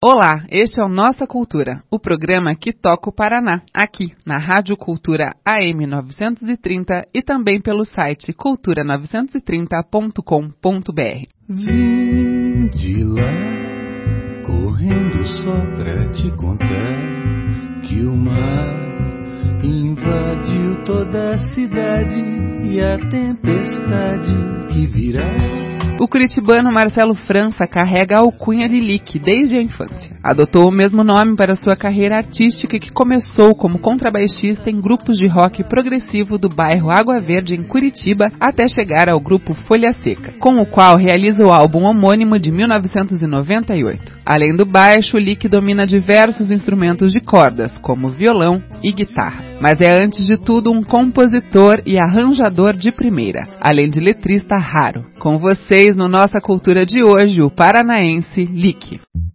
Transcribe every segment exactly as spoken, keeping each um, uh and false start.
Olá, este é o Nossa Cultura, o programa que toca o Paraná, aqui na Rádio Cultura A M novecentos e trinta e também pelo site cultura novecentos e trinta ponto com ponto b r. Vim de lá, correndo só pra te contar que o mar invadiu toda a cidade e a tempestade que virá. O curitibano Marcelo França carrega a alcunha de Lick desde a infância. Adotou o mesmo nome para sua carreira artística que começou como contrabaixista em grupos de rock progressivo do bairro Água Verde, em Curitiba, até chegar ao grupo Folha Seca, com o qual realiza o álbum homônimo de mil novecentos e noventa e oito. Além do baixo, Lick domina diversos instrumentos de cordas, como violão e guitarra. Mas é antes de tudo um compositor e arranjador de primeira, além de letrista raro. Com vocês, no Nossa Cultura de hoje, o paranaense Lick.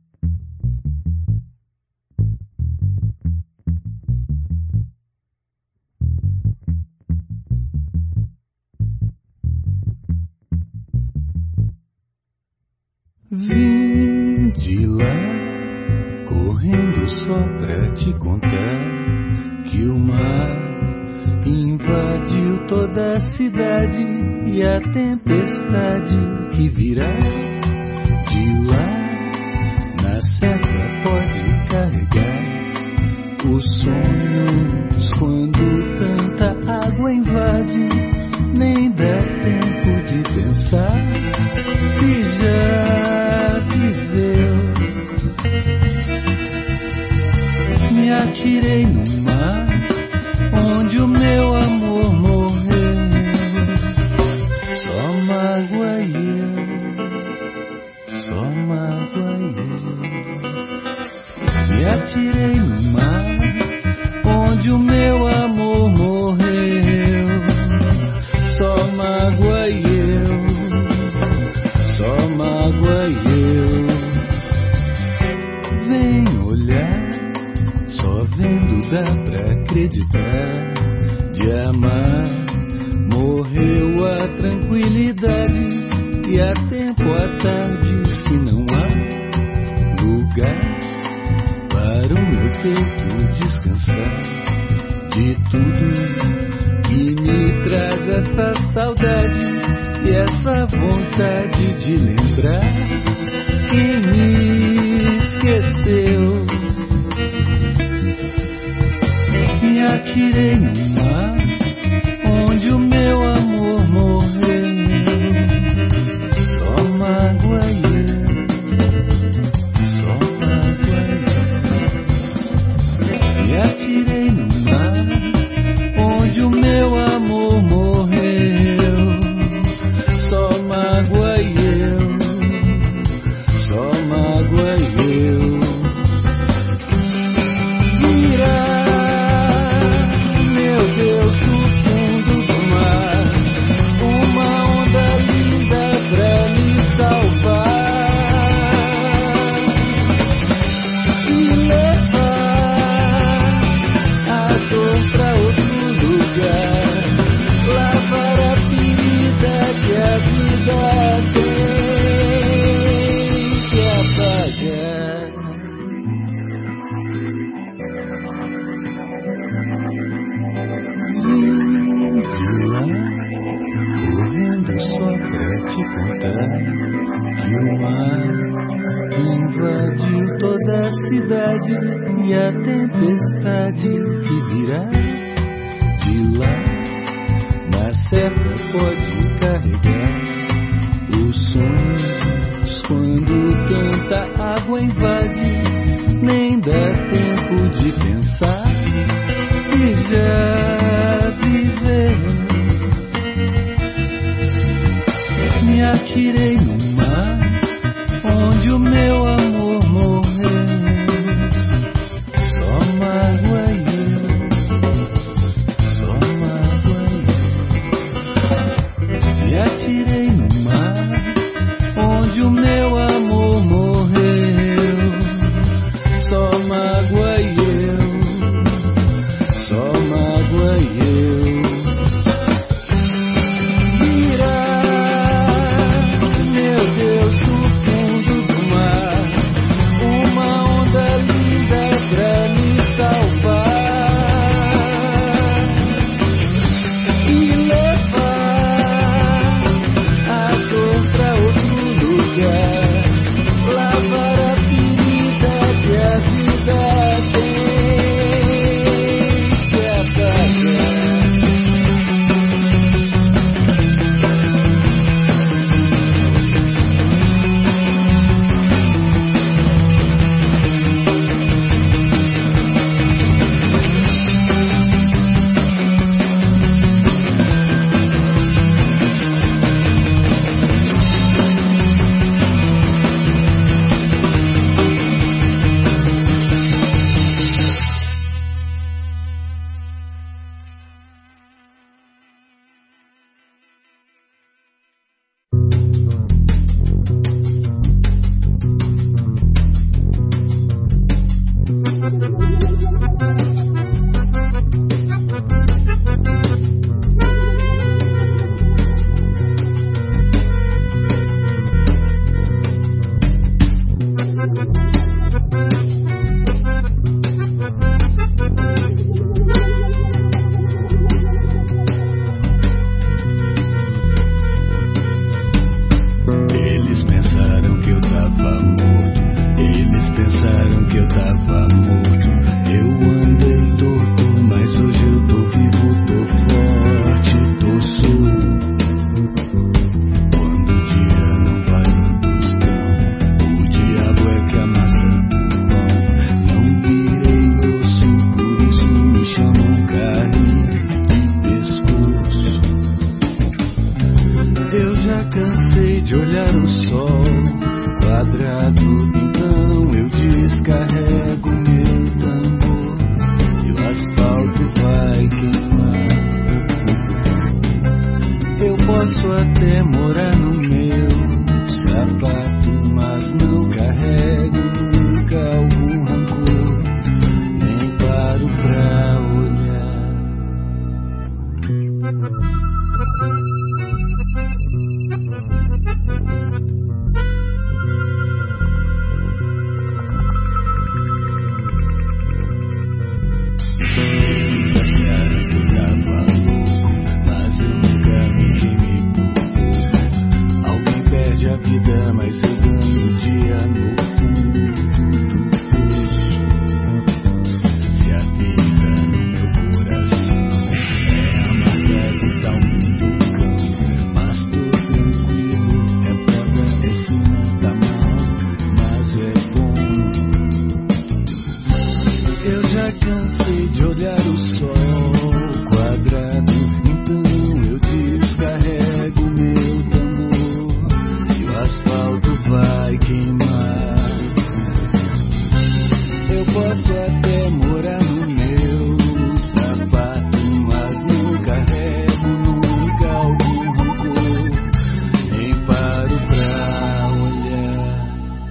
Vim de lá, correndo só pra te contar que o mar invadiu toda a cidade e a tempestade que virá. De lá, na serra pode carregar os sonhos quando tanta água invade. Nem dá tempo de pensar se já viveu. Me atirei no mar onde o meu amor morreu. Só mágoa e eu, só mágoa e eu. Me atirei no mar onde o meu amor morreu. Só mágoa e eu, só mágoa e eu. Vem olhar, só vendo dá pra acreditar. De amar morreu a tranquilidade e há tempo à tarde que não há lugar para o meu peito descansar de tudo que me traz essa saudade e essa vontade de lembrar quem me esqueceu. Me atirei no mar onde o meu amor morreu. Só mágoa e eu, só mágoa e eu. Me atirei no mar onde o meu amor morreu. Só mágoa e eu, só mágoa e eu. Virá, meu Deus, do fundo do mar, uma onda linda pra me salvar e levar a dor pra outro lugar, lavar a ferida que a vida tem que apagar. Vim de lá, correndo só pra te contar que o mar invadiu toda a cidade e a tempestade que virá. De lá, na serra pode carregar os sonhos quando tanta água invade. Nem dá tempo de pensar se já viveu. Me atirei no mar onde o meu amor morreu. Só mágoa e eu, só mágoa e eu. Me atirei no mar onde o meu amor morreu. pensaram que eu tava morto. Eu andei torto, mas hoje eu tô vivo, tô forte, tô solto. Quando o dia não vai no tostão, o diabo é que amassa o pão. Não virei osso, por isso me chamam carne e pescoço. Eu já cansei de olhar o sol quadrado, então eu descarrego meu tambor e o asfalto vai queimar. Eu posso até morar no meu sapato, mas não carrego nunca algum rancor, nem paro pra olhar. Mas eu ganho o dia no fundo do poço. Se a vida no meu coração é amarga e dá um tocão, mas tô tranquilo, é foda, é cima, tá mal, mas é bom. Eu já cansei de olhar o sol quadrado, então eu descarrego meu tambor e o asfalto vai queimar. Eu posso até morar no meu sapato, mas não carrego nunca algum rancor, nem paro pra olhar.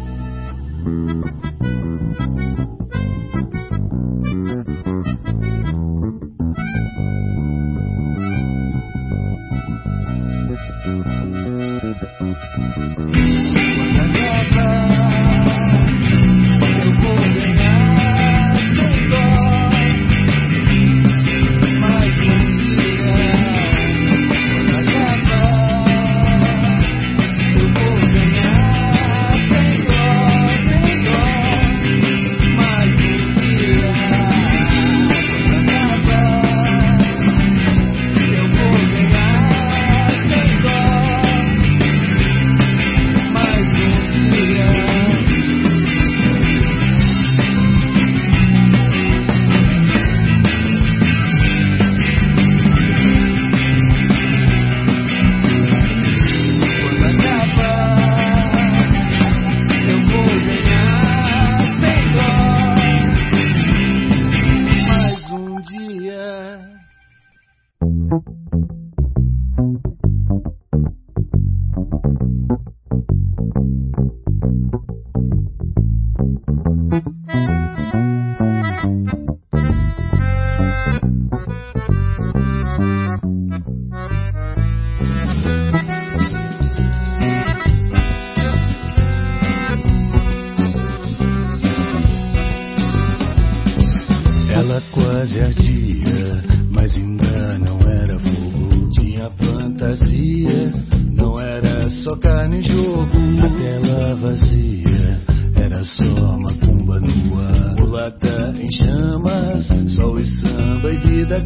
Ela quase ardia, mas ainda não era fogo. Tinha fantasia, não era só carne em jogo. A tela vazia, era só macumba no ar. Mulata em chamas, sol e samba e vida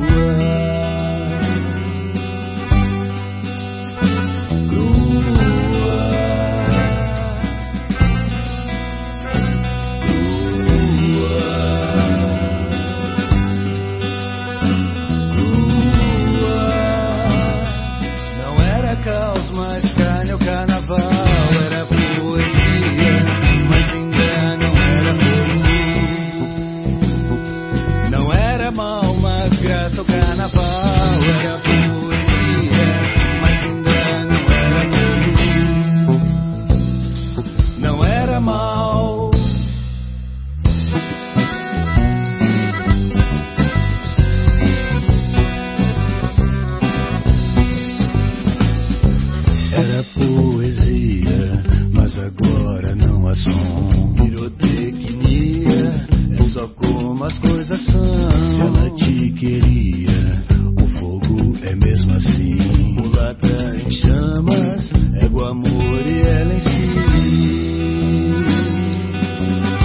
crua. amor e ela em si.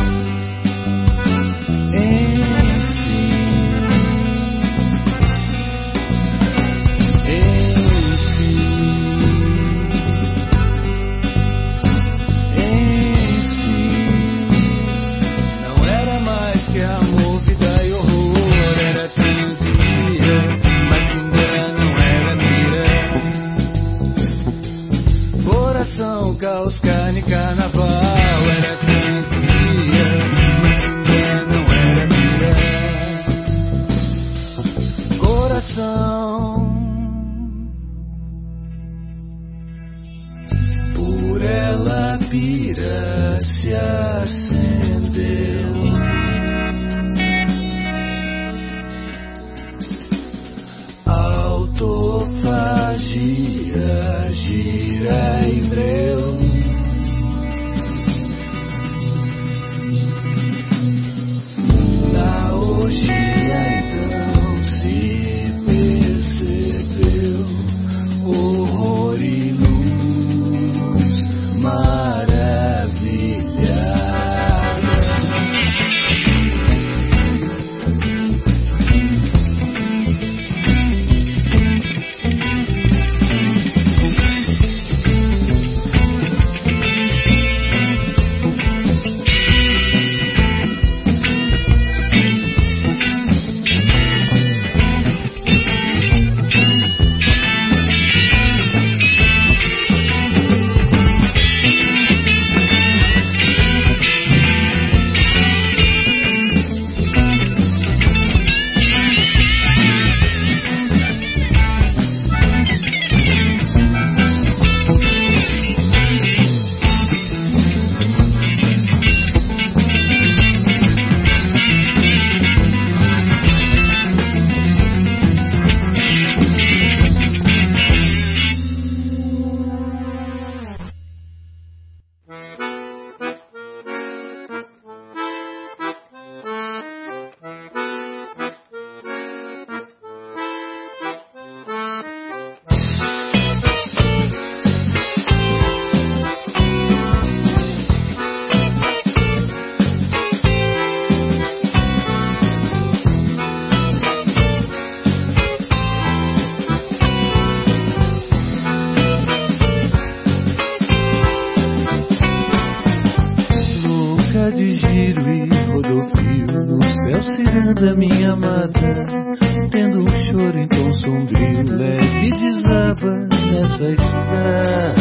de giro e rodopio, no céu ciranda minha amada, tendo um choro em tom sombrio, leve desaba nessa estrada,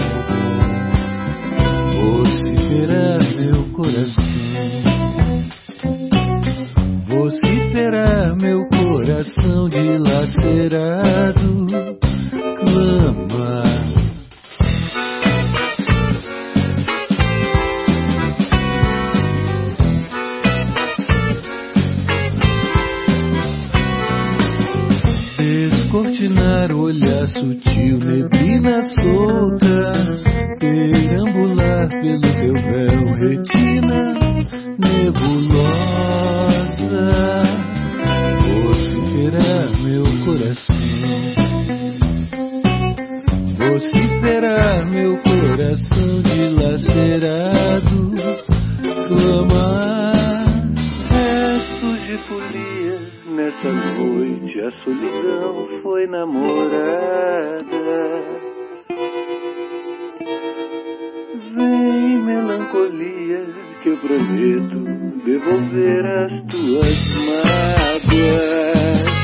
vociferar meu coração, vociferar meu coração dilacerado, clama. Descortinar, olhar sutil, neblina solta, perambular pelo teu véu, retina nebulosa, vociferar meu coração, vociferar meu coração dilacerado, clamar restos de folia. Nessa noite a solidão foi namorada. Vem melancolia, que eu prometo devolver as tuas mágoas.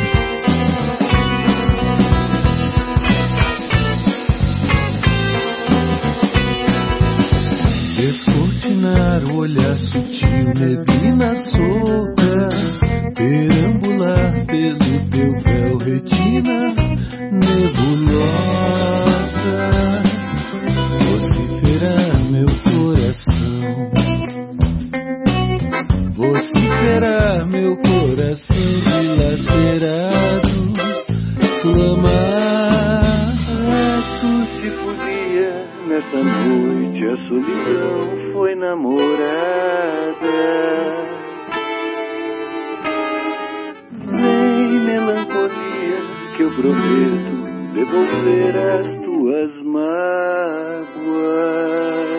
Descortinar o olhar sutil, neblina solta, perambular pelo teu véu, retina nebulosa, vociferar meu coração, vociferar meu coração dilacerado, clamar restos de folia. Nessa noite a solidão foi namorada. Melancolia, que eu prometo devolver as tuas mágoas.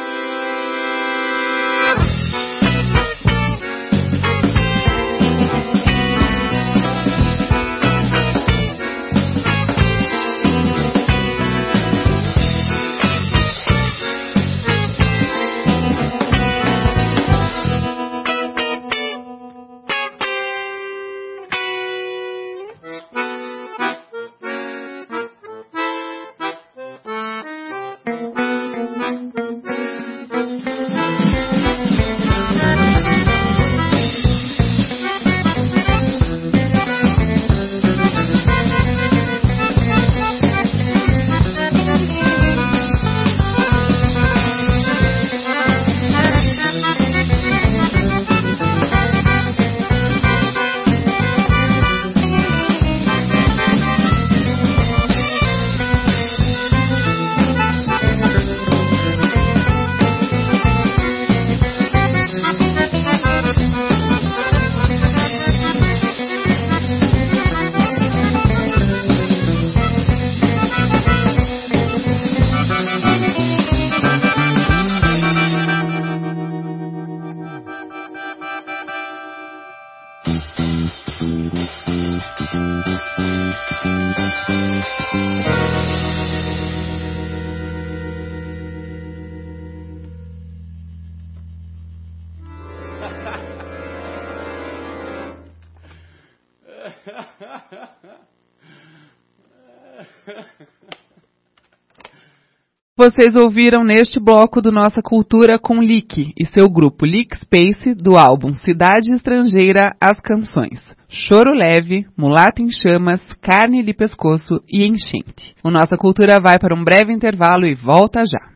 Vocês ouviram neste bloco do Nossa Cultura com Lick e seu grupo Lick Space do álbum Cidade Estrangeira, as canções Choro Leve, Mulata em Chamas, Carne de Pescoço e Enchente. O Nossa Cultura vai para um breve intervalo e volta já.